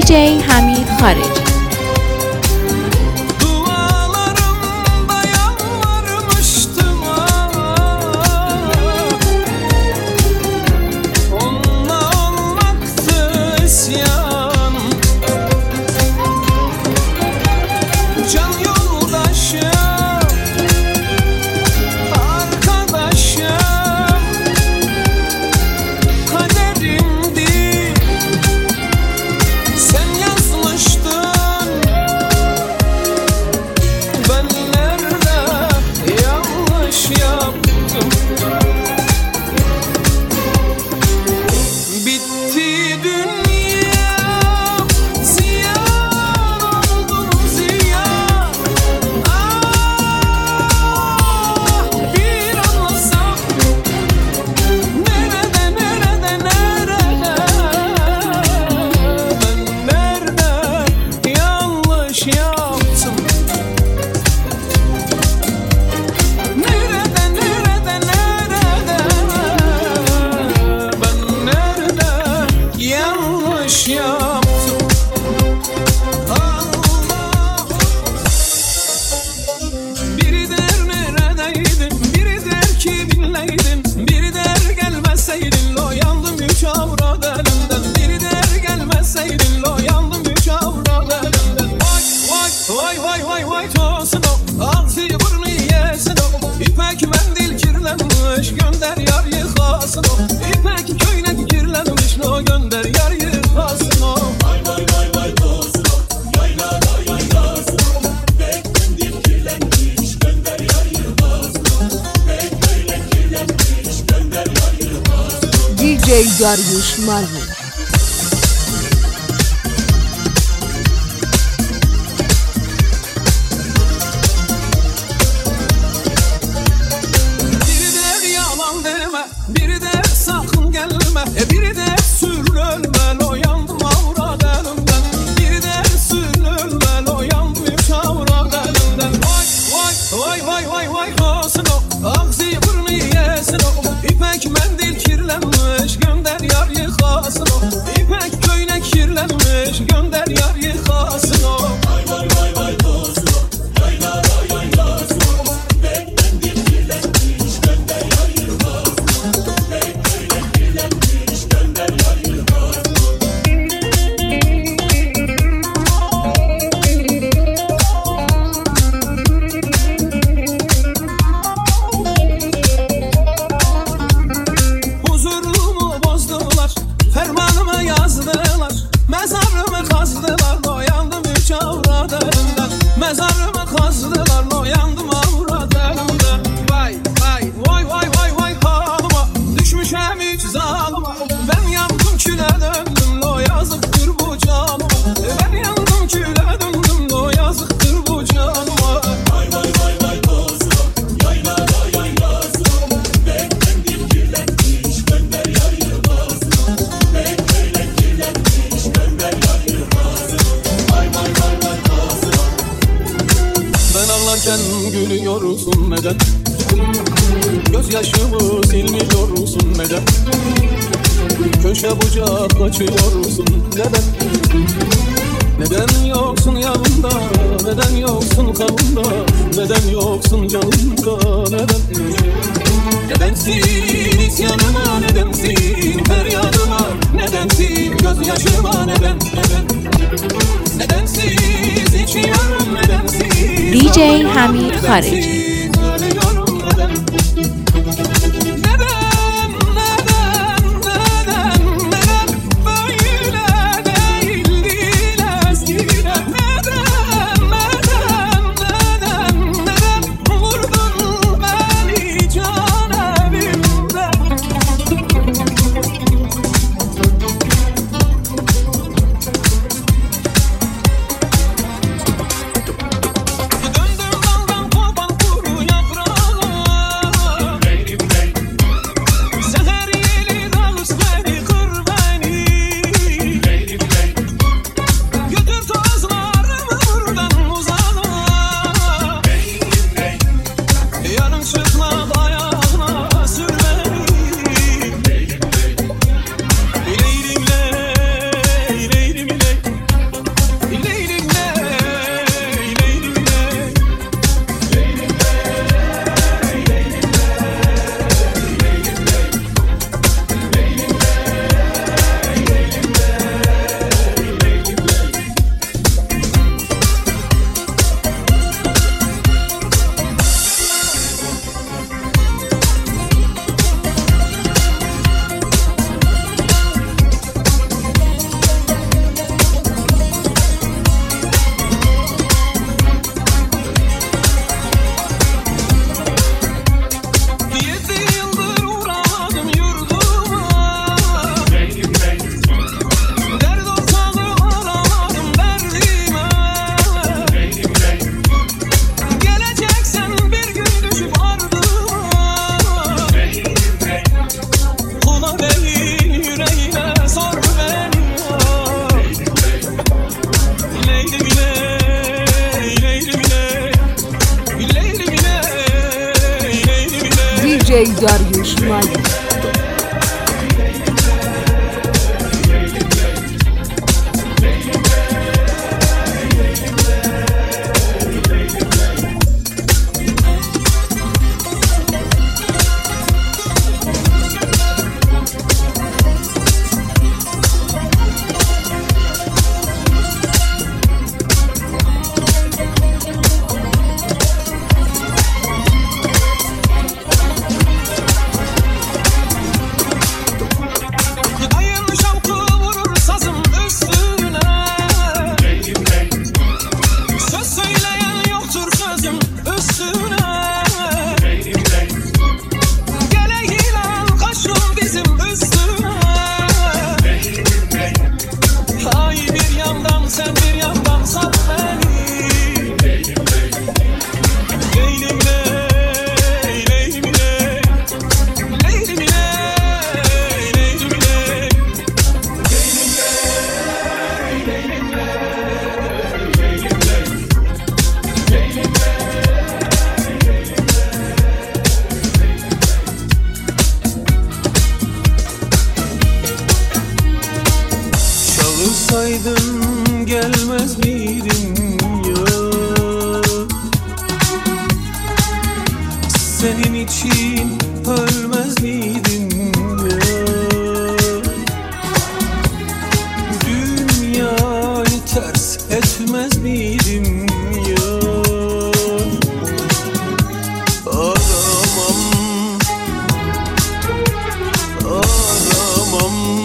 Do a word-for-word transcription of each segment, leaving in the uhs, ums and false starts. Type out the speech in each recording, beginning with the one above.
جی حمید خارجی. دی جی داریوش مالمو. Biri der yalan deme, biri der sakın gelme, e biri der sürülme, o yandım avrat elimden. Biri der sürülme, o yandım üç avrat elimden. Vay vay vay vay vay kalsın o, ağzı burnu yesin o. İpek mendil kirlenmiş, gönder yar yıkasın o. İpek köyne kirlenmiş, gönder yar yıkasın o. Vay vay vay vay kalsın o, yaylara yaylasın o. İpek mendil kirlenmiş, gönder yar yıkasın o. İpek köyne kirlenmiş, gönder yar yıkasın o. Huzurumu bozdular, fermanımı yazdılar, mezarımı kazdılar, oyandım üç avrat elimden. Mezarımı kazdılar, oyandım avrat elimden. Vay vay vay vay vay vay halıma, düşmüşem üç zalıma. Ben yandım küle döndüm, o yazıktır bu canıma. Ben yandım küle döndüm, o yazıktır bu canıma. Vay vay vay vay kalsın o, yaylara yaylasın o. İpek mendil kirlenmiş, gönder yar yıkasın o. İpek köyne kirlenmiş, gönder yar yıkasın o. Vay vay vay vay kalsın o. Ben ağlarken gülüyorsun neden? Gözyaşımı silmiyorsun neden? Köşe bucak kaçıyorsun neden? Neden yoksun yanımda? Neden yoksun kanımda? Neden yoksun canımda? Neden? Nedensin isyanıma? Nedensin feryadıma? Nedensin gözyaşıma? Neden? Neden? Nedensiz içiyorum? Nedensiz دی جی حمید خارجی. Döndüm daldan kopan kuş. D J Dariusz Malnik. Çalışsaydın gelmez miydin ya? Senin için ölmez miydim ya? Dünyayı ters etmez miydim ya? Aramam, aramam,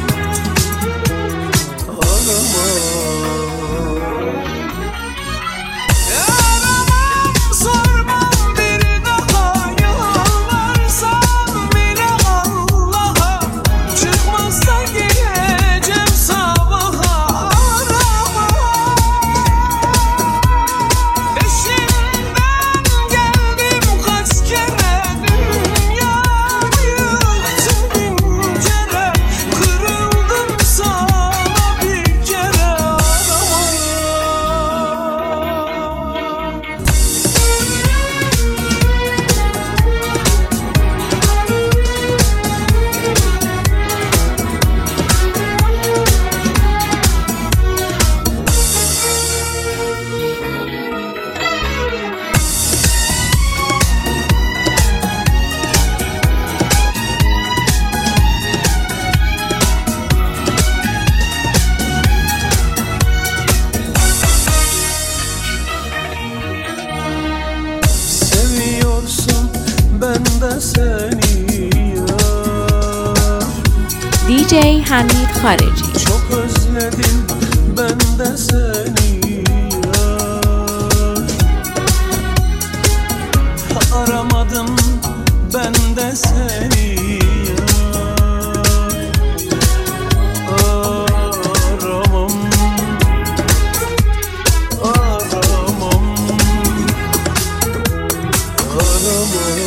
ben de seni ya. D J Hamid Khariji. Çok özledim ben de seni ya. Aramadım ben de seni ya. Aramam, aramam, aramam.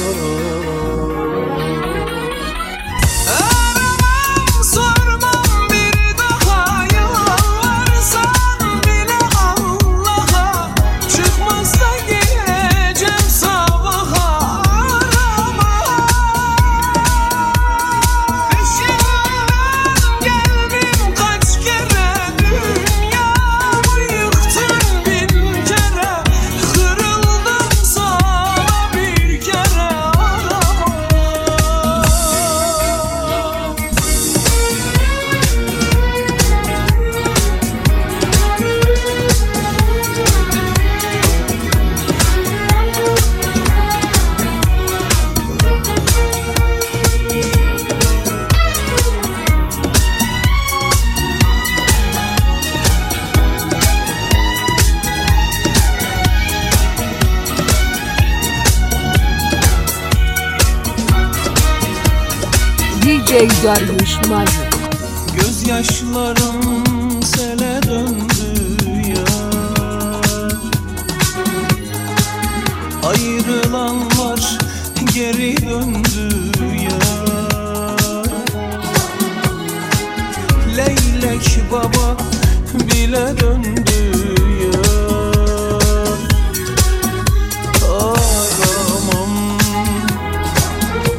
D J Dariusz Malnik. Gözyaşlarım sele döndü yar. Ayrılanlar geri döndü yar. Leylek baba bile döndü yar. Aramam,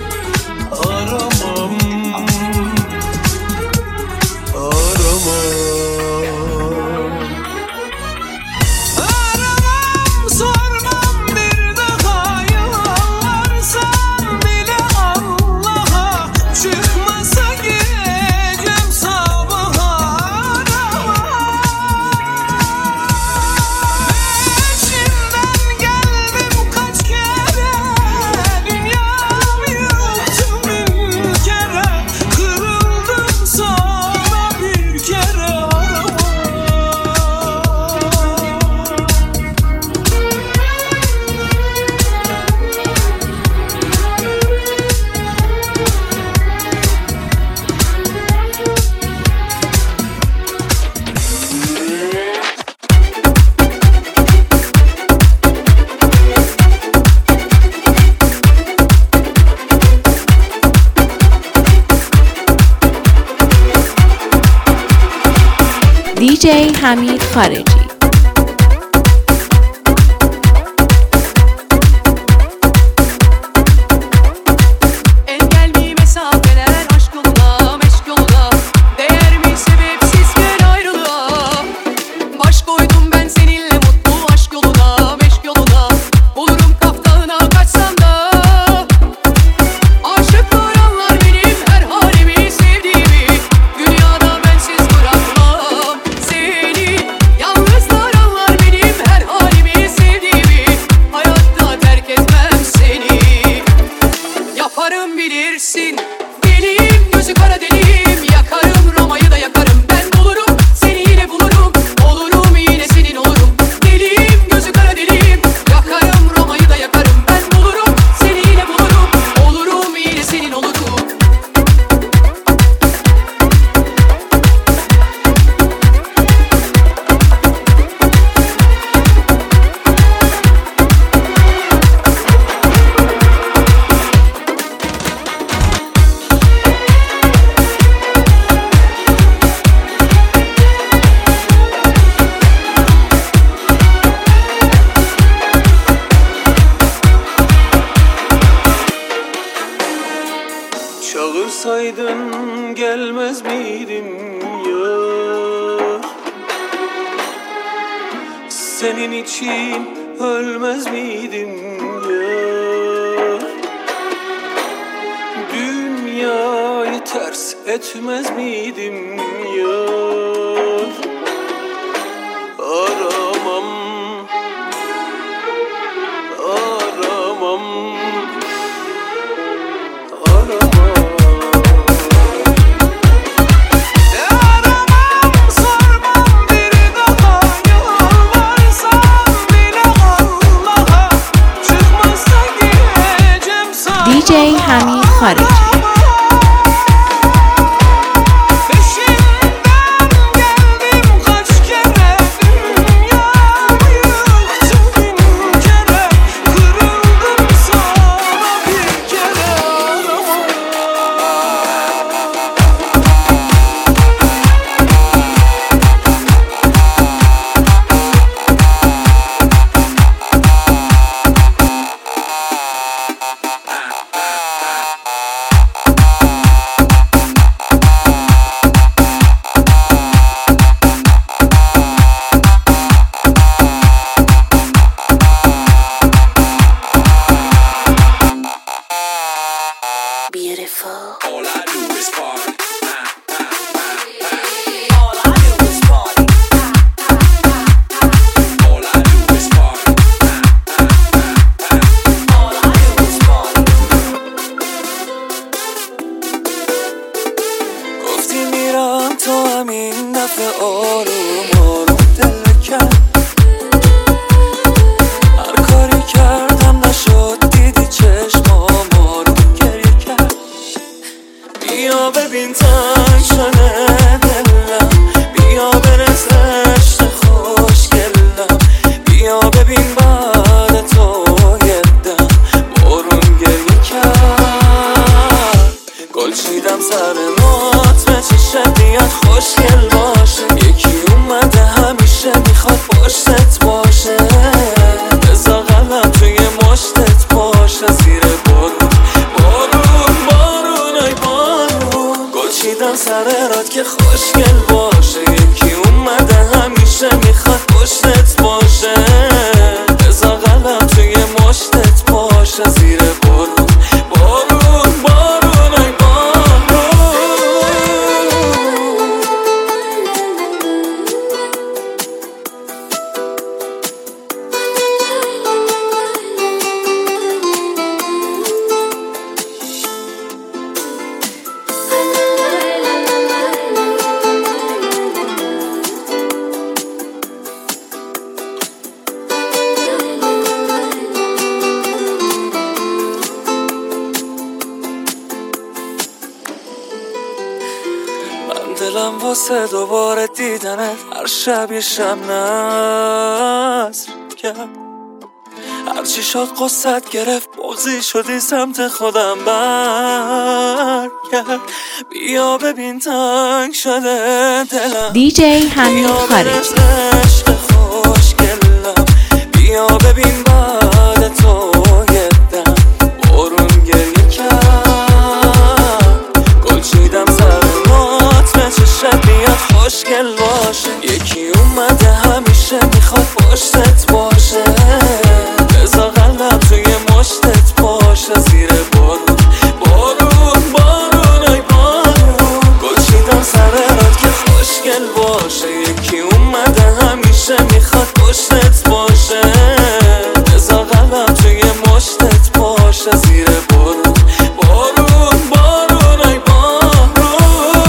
دیجی حمید خارجی. Çağırsaydın gelmez miydim yar? Senin için ölmez miydim yar? Dünyayı ters etmez miydim yar? Aramam, aramam, aramam. دیجی حمید خارجی. سرت که خوشگل باشه یکی اومده همیشه میخواد پشتت باشه بذار قلم توی مشتت باشه زیر بارون بارون بارون ای بارون دلم واسه دوباره دیدنت هر شب یه شب نصر کرد هر هرچی شد قصت گرفت بغضی شدی سمت خودم برگرد بیا ببین تنگ شده دلم دیجی حمید خارجی عشق خوشگلم بیا ببین بعد تو یه دم بارون گریه کرد گل چیدم سر مات به چشت بیاد خوشگل باشه یکی اومده همیشه میخواد پشتت باشه بذار قلبم توی مشتت باشه زیر بارون بارون بارون ای بارون گل چیدم سر رات که خوشگل باشه یکی اومده همیشه میخواد پشتت باشه بذار قلبم توی مشتت باشه زیر بارون بارون بارون ای بارون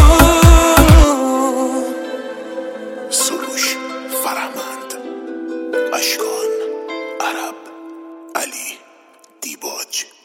سروش فرهمند اشکان عرب علی دیباج